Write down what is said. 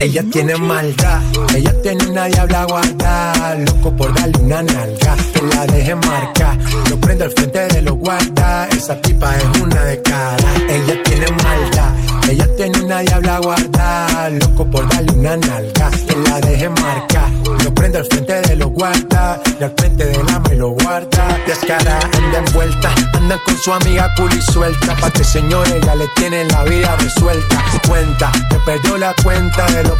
Ella tiene maldad, ella tiene una diabla guarda, loco por darle una nalga, que la deje marcar, lo prendo al frente de los guarda, esa tipa es una de cara. Ella tiene maldad, ella tiene una diabla guarda, loco por darle una nalga, que la deje marcar, lo prendo al frente de los guarda, y al frente de la me lo guarda. Descara, anda envuelta, anda con su amiga cool y suelta, pa' que señores ya le tienen la vida resuelta. Cuenta, me perdió la cuenta de los